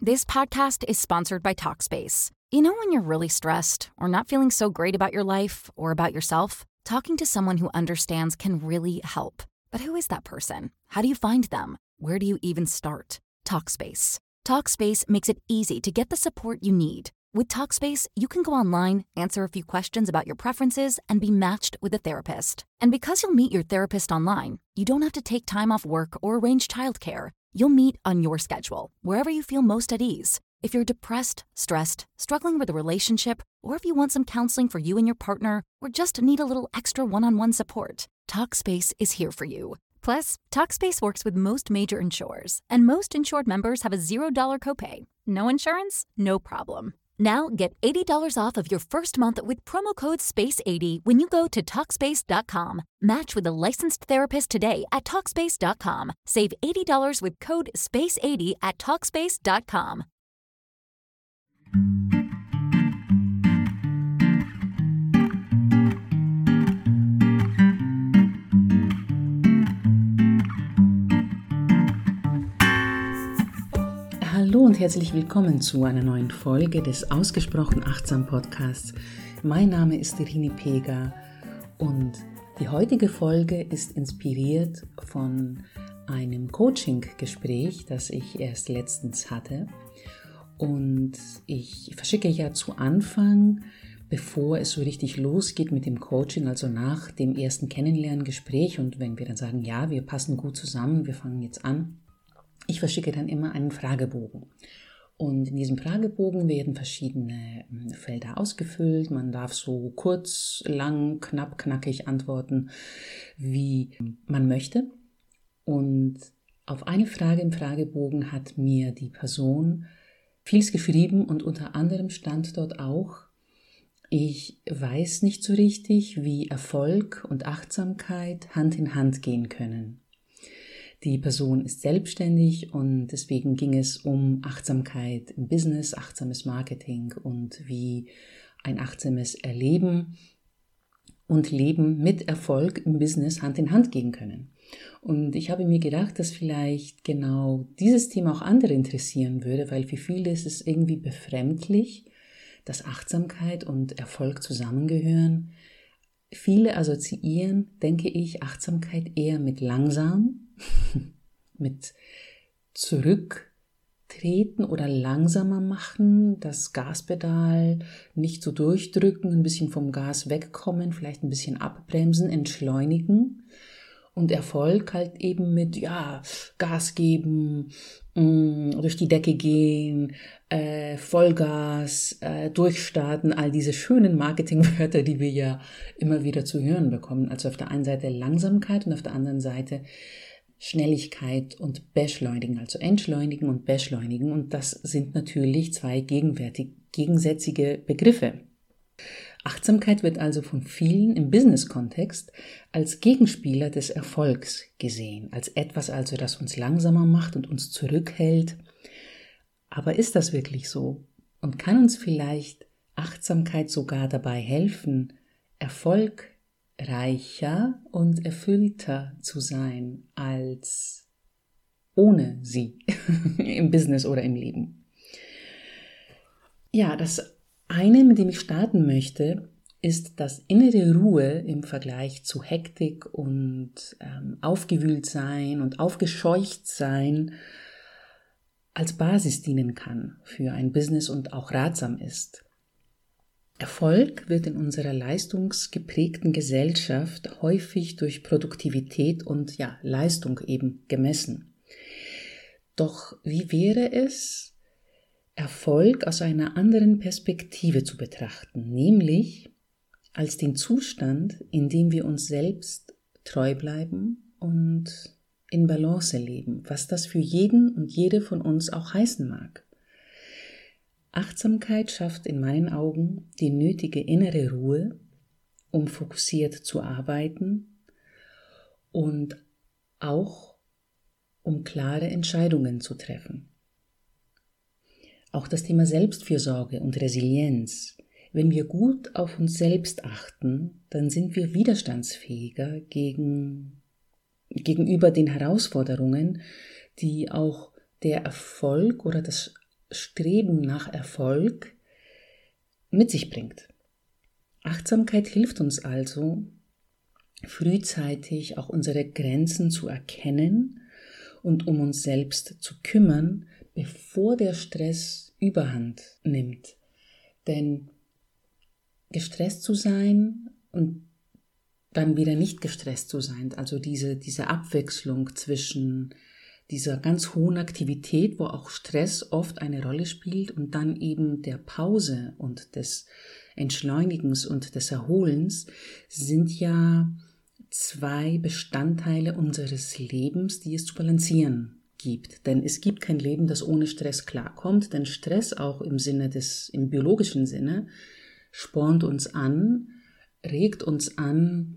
This podcast is sponsored by Talkspace. You know when you're really stressed or not feeling so great about your life or about yourself? Talking to someone who understands can really help. But who is that person? How do you find them? Where do you even start? Talkspace. Talkspace makes it easy to get the support you need. With Talkspace, you can go online, answer a few questions about your preferences, and be matched with a therapist. And because you'll meet your therapist online, you don't have to take time off work or arrange childcare. You'll meet on your schedule, wherever you feel most at ease. If you're depressed, stressed, struggling with a relationship, or if you want some counseling for you and your partner, or just need a little extra one-on-one support, Talkspace is here for you. Plus, Talkspace works with most major insurers, and most insured members have a $0 copay. No insurance? No problem. Now get $80 off of your first month with promo code SPACE80 when you go to Talkspace.com. Match with a licensed therapist today at Talkspace.com. Save $80 with code SPACE80 at Talkspace.com. Hallo und herzlich willkommen zu einer neuen Folge des Ausgesprochen Achtsam Podcasts. Mein Name ist Irini Pega und die heutige Folge ist inspiriert von einem Coaching-Gespräch, das ich erst letztens hatte. Und ich verschicke ja zu Anfang, bevor es so richtig losgeht mit dem Coaching, also nach dem ersten Kennenlerngespräch und wenn wir dann sagen, ja, wir passen gut zusammen, wir fangen jetzt an, ich verschicke dann immer einen Fragebogen. Und in diesem Fragebogen werden verschiedene Felder ausgefüllt. Man darf so kurz, lang, knapp, knackig antworten, wie man möchte. Und auf eine Frage im Fragebogen hat mir die Person vieles geschrieben und unter anderem stand dort auch: Ich weiß nicht so richtig, wie Erfolg und Achtsamkeit Hand in Hand gehen können. Die Person ist selbstständig und deswegen ging es um Achtsamkeit im Business, achtsames Marketing und wie ein achtsames Erleben und Leben mit Erfolg im Business Hand in Hand gehen können. Und ich habe mir gedacht, dass vielleicht genau dieses Thema auch andere interessieren würde, weil für viele ist es irgendwie befremdlich, dass Achtsamkeit und Erfolg zusammengehören. Viele assoziieren, denke ich, Achtsamkeit eher mit langsam, mit zurücktreten oder langsamer machen, das Gaspedal nicht so durchdrücken, ein bisschen vom Gas wegkommen, vielleicht ein bisschen abbremsen, entschleunigen. Und Erfolg halt eben mit, ja, Gas geben, durch die Decke gehen, Vollgas, durchstarten, all diese schönen Marketingwörter, die wir ja immer wieder zu hören bekommen. Also auf der einen Seite Langsamkeit und auf der anderen Seite Schnelligkeit und Beschleunigen, also Entschleunigen und Beschleunigen. Und das sind natürlich zwei gegensätzliche Begriffe. Achtsamkeit wird also von vielen im Business-Kontext als Gegenspieler des Erfolgs gesehen, als etwas also, das uns langsamer macht und uns zurückhält. Aber ist das wirklich so? Und kann uns vielleicht Achtsamkeit sogar dabei helfen, erfolgreicher und erfüllter zu sein als ohne sie im Business oder im Leben? Ja, das eine, mit dem ich starten möchte, ist das innere Ruhe im Vergleich zu Hektik und aufgewühlt sein und aufgescheucht sein als Basis dienen kann für ein Business und auch ratsam ist. Erfolg wird in unserer leistungsgeprägten Gesellschaft häufig durch Produktivität und Leistung eben gemessen. Doch wie wäre es, Erfolg aus einer anderen Perspektive zu betrachten, nämlich als den Zustand, in dem wir uns selbst treu bleiben und in Balance leben, was das für jeden und jede von uns auch heißen mag. Achtsamkeit schafft in meinen Augen die nötige innere Ruhe, um fokussiert zu arbeiten und auch um klare Entscheidungen zu treffen. Auch das Thema Selbstfürsorge und Resilienz. Wenn wir gut auf uns selbst achten, dann sind wir widerstandsfähiger gegenüber den Herausforderungen, die auch der Erfolg oder das Streben nach Erfolg mit sich bringt. Achtsamkeit hilft uns also, frühzeitig auch unsere Grenzen zu erkennen und um uns selbst zu kümmern, bevor der Stress Überhand nimmt. Denn gestresst zu sein und dann wieder nicht gestresst zu sein, also diese Abwechslung zwischen dieser ganz hohen Aktivität, wo auch Stress oft eine Rolle spielt, und dann eben der Pause und des Entschleunigens und des Erholens, sind ja zwei Bestandteile unseres Lebens, die es zu balancieren gibt. Denn es gibt kein Leben, das ohne Stress klarkommt, denn Stress auch im biologischen Sinne spornt uns an, regt uns an,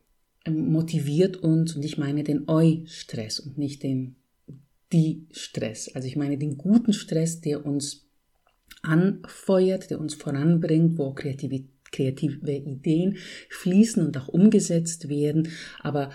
motiviert uns, und ich meine den Eu-Stress und nicht den Die-Stress. Also ich meine den guten Stress, der uns anfeuert, der uns voranbringt, wo kreative Ideen fließen und auch umgesetzt werden. Aber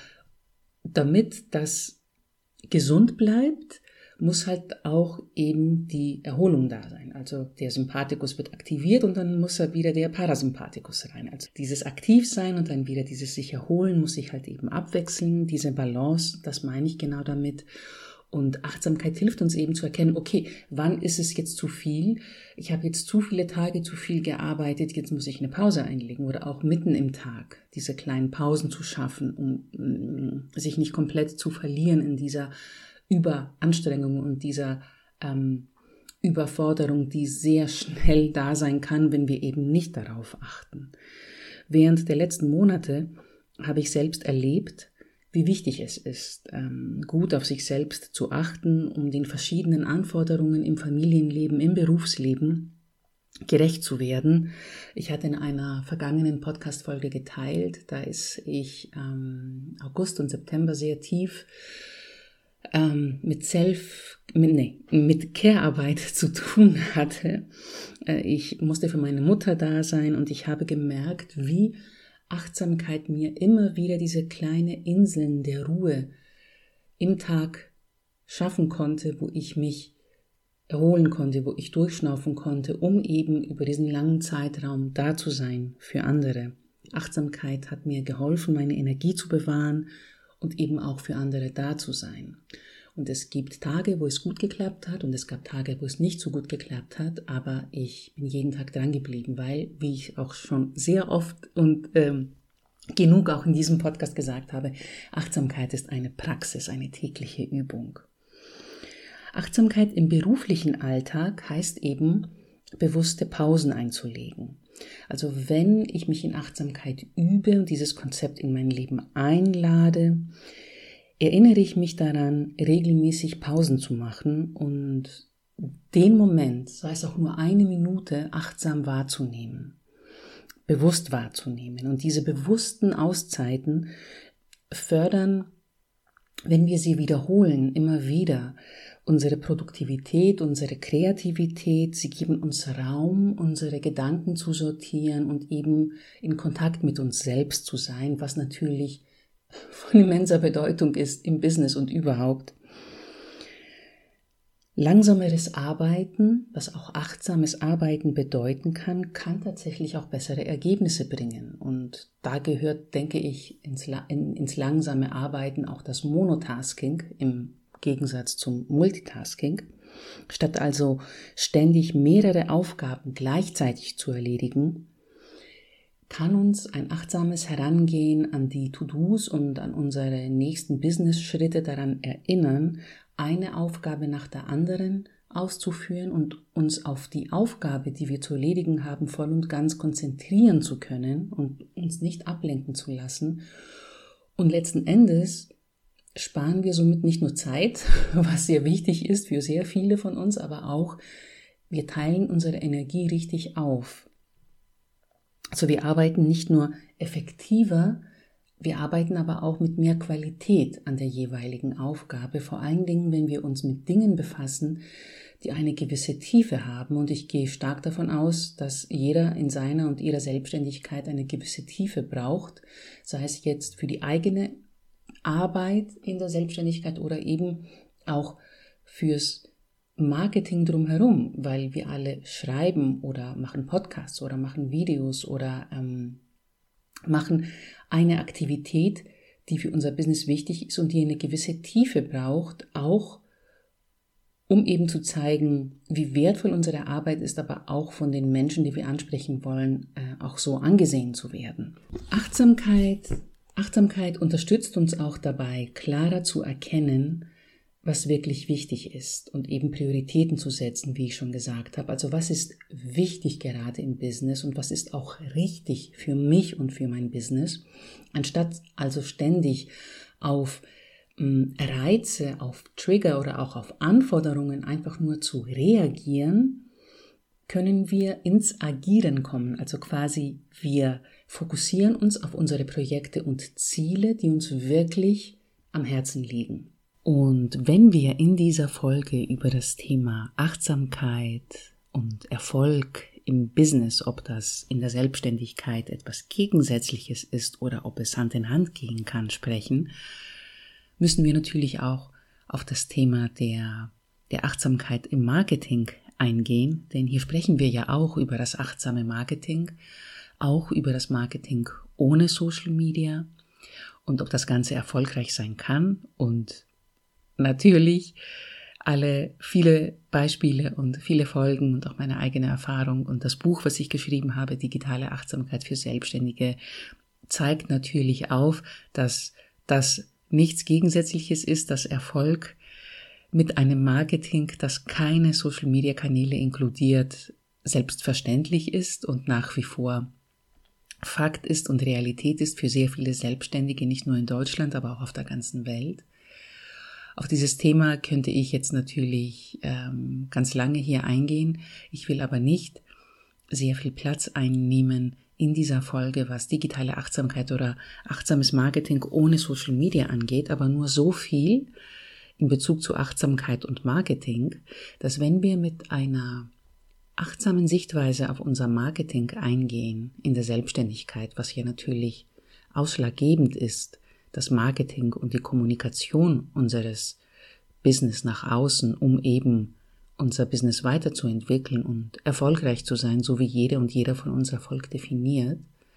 damit das gesund bleibt, muss halt auch eben die Erholung da sein. Also der Sympathikus wird aktiviert und dann muss halt wieder der Parasympathikus rein. Also dieses Aktivsein und dann wieder dieses sich erholen muss sich halt eben abwechseln. Diese Balance, das meine ich genau damit. Und Achtsamkeit hilft uns eben zu erkennen, okay, wann ist es jetzt zu viel? Ich habe jetzt zu viele Tage zu viel gearbeitet, jetzt muss ich eine Pause einlegen, oder auch mitten im Tag diese kleinen Pausen zu schaffen, um sich nicht komplett zu verlieren in dieser Überanstrengung und dieser Überforderung, die sehr schnell da sein kann, wenn wir eben nicht darauf achten. Während der letzten Monate habe ich selbst erlebt, wie wichtig es ist, gut auf sich selbst zu achten, um den verschiedenen Anforderungen im Familienleben, im Berufsleben gerecht zu werden. Ich hatte in einer vergangenen Podcast-Folge geteilt, da ich August und September sehr tief mit Care-Arbeit zu tun hatte. Ich musste für meine Mutter da sein und ich habe gemerkt, wie Achtsamkeit mir immer wieder diese kleine Inseln der Ruhe im Tag schaffen konnte, wo ich mich erholen konnte, wo ich durchschnaufen konnte, um eben über diesen langen Zeitraum da zu sein für andere. Achtsamkeit hat mir geholfen, meine Energie zu bewahren und eben auch für andere da zu sein. Und es gibt Tage, wo es gut geklappt hat, und es gab Tage, wo es nicht so gut geklappt hat, aber ich bin jeden Tag dran geblieben, weil, wie ich auch schon sehr oft und genug auch in diesem Podcast gesagt habe, Achtsamkeit ist eine Praxis, eine tägliche Übung. Achtsamkeit im beruflichen Alltag heißt eben, bewusste Pausen einzulegen. Also wenn ich mich in Achtsamkeit übe und dieses Konzept in mein Leben einlade, erinnere ich mich daran, regelmäßig Pausen zu machen und den Moment, sei es auch nur eine Minute, achtsam wahrzunehmen, bewusst wahrzunehmen. Und diese bewussten Auszeiten fördern, wenn wir sie wiederholen, immer wieder unsere Produktivität, unsere Kreativität. Sie geben uns Raum, unsere Gedanken zu sortieren und eben in Kontakt mit uns selbst zu sein, was natürlich von immenser Bedeutung ist im Business und überhaupt. Langsameres Arbeiten, was auch achtsames Arbeiten bedeuten kann, kann tatsächlich auch bessere Ergebnisse bringen. Und da gehört, denke ich, ins langsame Arbeiten auch das Monotasking im Gegensatz zum Multitasking. Statt also ständig mehrere Aufgaben gleichzeitig zu erledigen, kann uns ein achtsames Herangehen an die To-Dos und an unsere nächsten Business-Schritte daran erinnern, eine Aufgabe nach der anderen auszuführen und uns auf die Aufgabe, die wir zu erledigen haben, voll und ganz konzentrieren zu können und uns nicht ablenken zu lassen. Und letzten Endes sparen wir somit nicht nur Zeit, was sehr wichtig ist für sehr viele von uns, aber auch wir teilen unsere Energie richtig auf. Also wir arbeiten nicht nur effektiver, wir arbeiten aber auch mit mehr Qualität an der jeweiligen Aufgabe, vor allen Dingen, wenn wir uns mit Dingen befassen, die eine gewisse Tiefe haben. Und ich gehe stark davon aus, dass jeder in seiner und ihrer Selbstständigkeit eine gewisse Tiefe braucht, sei es jetzt für die eigene Arbeit in der Selbstständigkeit oder eben auch fürs Marketing drumherum, weil wir alle schreiben oder machen Podcasts oder machen Videos oder machen eine Aktivität, die für unser Business wichtig ist und die eine gewisse Tiefe braucht, auch um eben zu zeigen, wie wertvoll unsere Arbeit ist, aber auch von den Menschen, die wir ansprechen wollen, auch so angesehen zu werden. Achtsamkeit unterstützt uns auch dabei, klarer zu erkennen, was wirklich wichtig ist und eben Prioritäten zu setzen, wie ich schon gesagt habe. Also was ist wichtig gerade im Business und was ist auch richtig für mich und für mein Business, anstatt also ständig auf Reize, auf Trigger oder auch auf Anforderungen einfach nur zu reagieren, können wir ins Agieren kommen. Also quasi wir fokussieren uns auf unsere Projekte und Ziele, die uns wirklich am Herzen liegen. Und wenn wir in dieser Folge über das Thema Achtsamkeit und Erfolg im Business, ob das in der Selbstständigkeit etwas Gegensätzliches ist oder ob es Hand in Hand gehen kann, sprechen, müssen wir natürlich auch auf das Thema der Achtsamkeit im Marketing eingehen, denn hier sprechen wir ja auch über das achtsame Marketing, auch über das Marketing ohne Social Media und ob das Ganze erfolgreich sein kann und natürlich viele Beispiele und viele Folgen und auch meine eigene Erfahrung und das Buch, was ich geschrieben habe, Digitale Achtsamkeit für Selbstständige, zeigt natürlich auf, dass das nichts Gegensätzliches ist, dass Erfolg mit einem Marketing, das keine Social-Media-Kanäle inkludiert, selbstverständlich ist und nach wie vor Fakt ist und Realität ist für sehr viele Selbstständige, nicht nur in Deutschland, aber auch auf der ganzen Welt. Auf dieses Thema könnte ich jetzt natürlich ganz lange hier eingehen. Ich will aber nicht sehr viel Platz einnehmen in dieser Folge, was digitale Achtsamkeit oder achtsames Marketing ohne Social Media angeht, aber nur so viel in Bezug zu Achtsamkeit und Marketing, dass wenn wir mit einer achtsamen Sichtweise auf unser Marketing eingehen in der Selbstständigkeit, was hier natürlich ausschlaggebend ist, das Marketing und die Kommunikation unseres Business nach außen, um eben unser Business weiterzuentwickeln und erfolgreich zu sein, so wie jede und jeder von uns Erfolg definiert,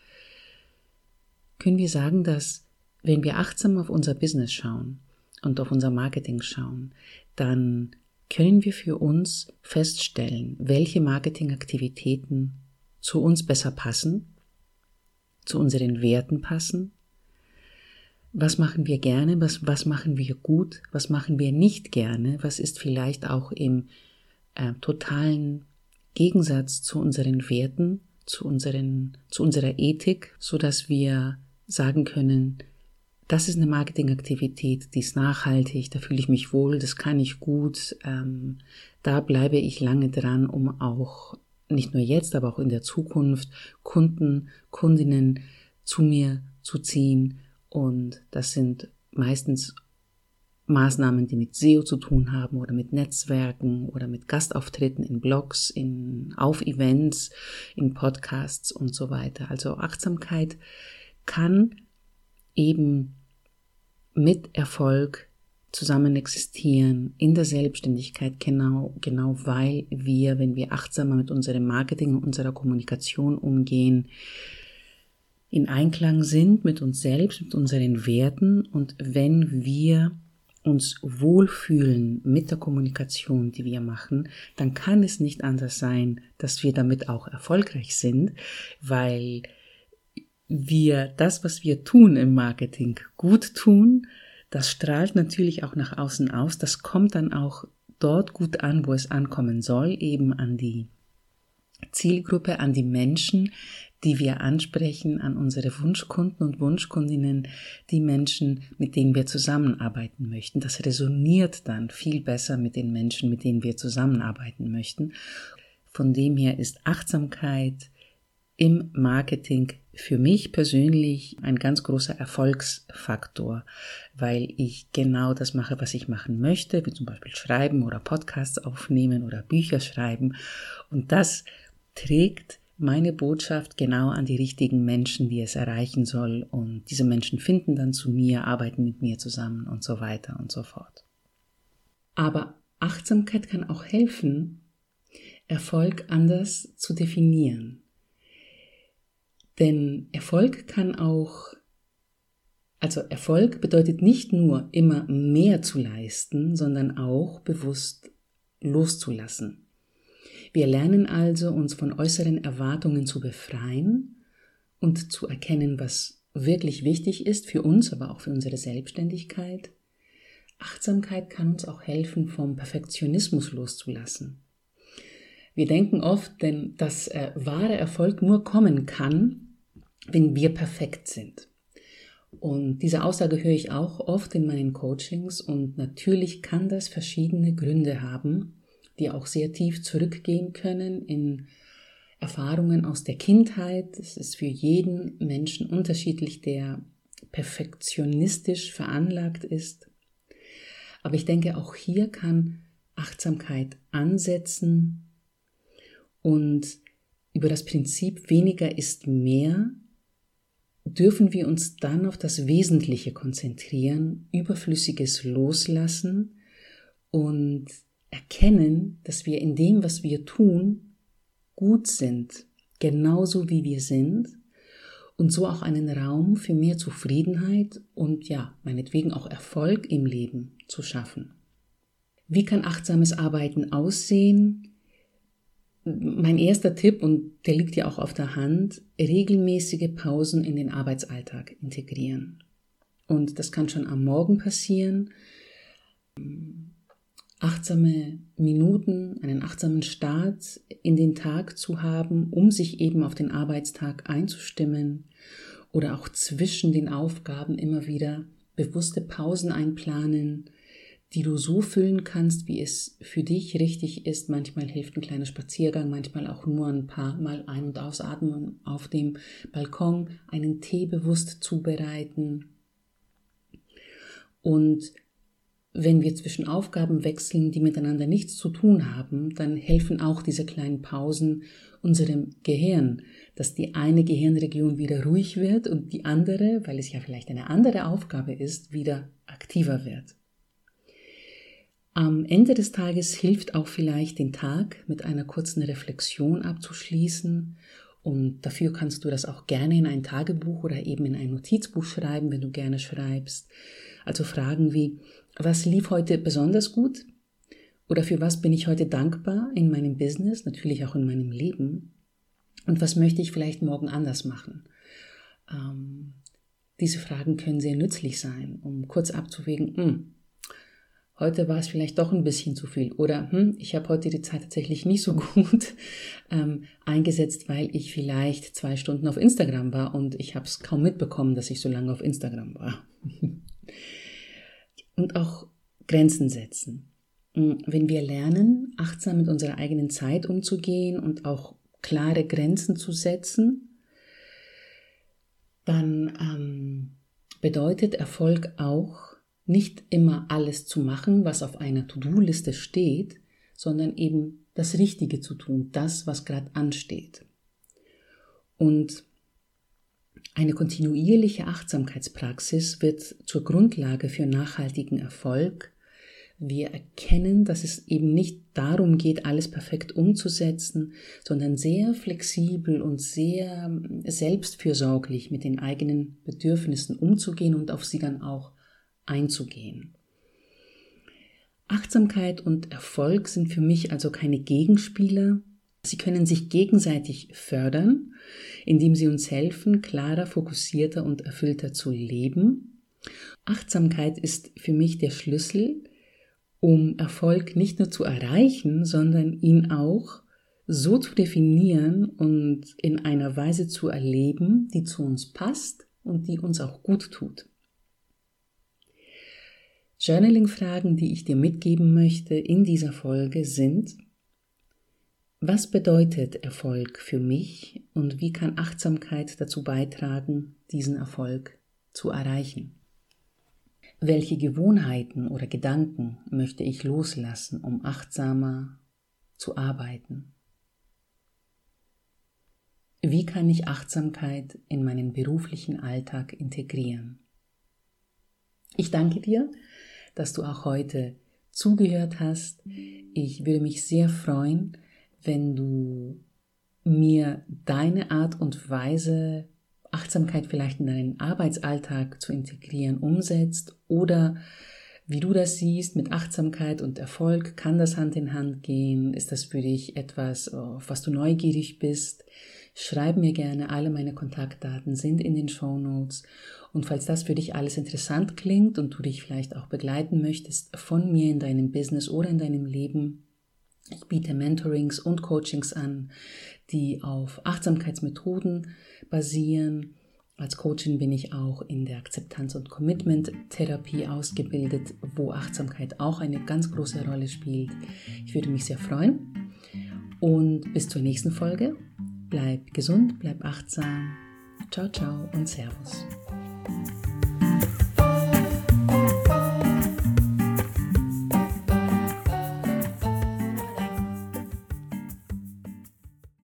können wir sagen, dass wenn wir achtsam auf unser Business schauen und auf unser Marketing schauen, dann können wir für uns feststellen, welche Marketingaktivitäten zu uns besser passen, zu unseren Werten passen. Was machen wir gerne, was machen wir gut, was machen wir nicht gerne, was ist vielleicht auch im totalen Gegensatz zu unseren Werten, zu unserer Ethik, so dass wir sagen können, das ist eine Marketingaktivität, die ist nachhaltig, da fühle ich mich wohl, das kann ich gut, da bleibe ich lange dran, um auch nicht nur jetzt, aber auch in der Zukunft Kunden, Kundinnen zu mir zu ziehen. Und das sind meistens Maßnahmen, die mit SEO zu tun haben oder mit Netzwerken oder mit Gastauftritten in Blogs, auf Events, in Podcasts und so weiter. Also Achtsamkeit kann eben mit Erfolg zusammen existieren in der Selbstständigkeit, genau weil wir, wenn wir achtsamer mit unserem Marketing und unserer Kommunikation umgehen, in Einklang sind mit uns selbst, mit unseren Werten und wenn wir uns wohlfühlen mit der Kommunikation, die wir machen, dann kann es nicht anders sein, dass wir damit auch erfolgreich sind, weil wir das, was wir tun im Marketing, gut tun. Das strahlt natürlich auch nach außen aus. Das kommt dann auch dort gut an, wo es ankommen soll, eben an die Zielgruppe, an die Menschen, die wir ansprechen, an unsere Wunschkunden und Wunschkundinnen, die Menschen, mit denen wir zusammenarbeiten möchten. Das resoniert dann viel besser mit den Menschen, mit denen wir zusammenarbeiten möchten. Von dem her ist Achtsamkeit im Marketing für mich persönlich ein ganz großer Erfolgsfaktor, weil ich genau das mache, was ich machen möchte, wie zum Beispiel schreiben oder Podcasts aufnehmen oder Bücher schreiben. Und das trägt meine Botschaft genau an die richtigen Menschen, die es erreichen soll. Und diese Menschen finden dann zu mir, arbeiten mit mir zusammen und so weiter und so fort. Aber Achtsamkeit kann auch helfen, Erfolg anders zu definieren. Denn Erfolg bedeutet nicht nur immer mehr zu leisten, sondern auch bewusst loszulassen. Wir lernen also, uns von äußeren Erwartungen zu befreien und zu erkennen, was wirklich wichtig ist für uns, aber auch für unsere Selbstständigkeit. Achtsamkeit kann uns auch helfen, vom Perfektionismus loszulassen. Wir denken oft, dass wahre Erfolg nur kommen kann, wenn wir perfekt sind. Und diese Aussage höre ich auch oft in meinen Coachings und natürlich kann das verschiedene Gründe haben, die auch sehr tief zurückgehen können in Erfahrungen aus der Kindheit. Es ist für jeden Menschen unterschiedlich, der perfektionistisch veranlagt ist. Aber ich denke, auch hier kann Achtsamkeit ansetzen und über das Prinzip weniger ist mehr dürfen wir uns dann auf das Wesentliche konzentrieren, Überflüssiges loslassen und erkennen, dass wir in dem, was wir tun, gut sind, genauso wie wir sind und so auch einen Raum für mehr Zufriedenheit und meinetwegen auch Erfolg im Leben zu schaffen. Wie kann achtsames Arbeiten aussehen? Mein erster Tipp, und der liegt ja auch auf der Hand, regelmäßige Pausen in den Arbeitsalltag integrieren. Und das kann schon am Morgen passieren. Achtsame Minuten, einen achtsamen Start in den Tag zu haben, um sich eben auf den Arbeitstag einzustimmen oder auch zwischen den Aufgaben immer wieder bewusste Pausen einplanen, die du so füllen kannst, wie es für dich richtig ist. Manchmal hilft ein kleiner Spaziergang, manchmal auch nur ein paar Mal ein- und ausatmen auf dem Balkon, einen Tee bewusst zubereiten. Und wenn wir zwischen Aufgaben wechseln, die miteinander nichts zu tun haben, dann helfen auch diese kleinen Pausen unserem Gehirn, dass die eine Gehirnregion wieder ruhig wird und die andere, weil es ja vielleicht eine andere Aufgabe ist, wieder aktiver wird. Am Ende des Tages hilft auch vielleicht, den Tag mit einer kurzen Reflexion abzuschließen. Und dafür kannst du das auch gerne in ein Tagebuch oder eben in ein Notizbuch schreiben, wenn du gerne schreibst. Also Fragen wie, was lief heute besonders gut? Oder für was bin ich heute dankbar in meinem Business, natürlich auch in meinem Leben? Und was möchte ich vielleicht morgen anders machen? Diese Fragen können sehr nützlich sein, um kurz abzuwägen, heute war es vielleicht doch ein bisschen zu viel oder ich habe heute die Zeit tatsächlich nicht so gut eingesetzt, weil ich vielleicht 2 Stunden auf Instagram war und ich habe es kaum mitbekommen, dass ich so lange auf Instagram war. Und auch Grenzen setzen. Wenn wir lernen, achtsam mit unserer eigenen Zeit umzugehen und auch klare Grenzen zu setzen, dann bedeutet Erfolg auch, nicht immer alles zu machen, was auf einer To-Do-Liste steht, sondern eben das Richtige zu tun, das, was gerade ansteht. Und eine kontinuierliche Achtsamkeitspraxis wird zur Grundlage für nachhaltigen Erfolg. Wir erkennen, dass es eben nicht darum geht, alles perfekt umzusetzen, sondern sehr flexibel und sehr selbstfürsorglich mit den eigenen Bedürfnissen umzugehen und auf sie dann auch einzugehen. Achtsamkeit und Erfolg sind für mich also keine Gegenspieler. Sie können sich gegenseitig fördern, indem sie uns helfen, klarer, fokussierter und erfüllter zu leben. Achtsamkeit ist für mich der Schlüssel, um Erfolg nicht nur zu erreichen, sondern ihn auch so zu definieren und in einer Weise zu erleben, die zu uns passt und die uns auch gut tut. Journaling-Fragen, die ich dir mitgeben möchte in dieser Folge sind: Was bedeutet Erfolg für mich und wie kann Achtsamkeit dazu beitragen, diesen Erfolg zu erreichen? Welche Gewohnheiten oder Gedanken möchte ich loslassen, um achtsamer zu arbeiten? Wie kann ich Achtsamkeit in meinen beruflichen Alltag integrieren? Ich danke dir, dass du auch heute zugehört hast. Ich würde mich sehr freuen, wenn du mir deine Art und Weise, Achtsamkeit vielleicht in deinen Arbeitsalltag zu integrieren, umsetzt oder wie du das siehst mit Achtsamkeit und Erfolg. Kann das Hand in Hand gehen? Ist das für dich etwas, auf was du neugierig bist? Schreib mir gerne, alle meine Kontaktdaten sind in den Shownotes. Und falls das für dich alles interessant klingt und du dich vielleicht auch begleiten möchtest von mir in deinem Business oder in deinem Leben, ich biete Mentorings und Coachings an, die auf Achtsamkeitsmethoden basieren. Als Coachin bin ich auch in der Akzeptanz- und Commitment-Therapie ausgebildet, wo Achtsamkeit auch eine ganz große Rolle spielt. Ich würde mich sehr freuen. Und bis zur nächsten Folge. Bleib gesund, bleib achtsam. Ciao, ciao und Servus.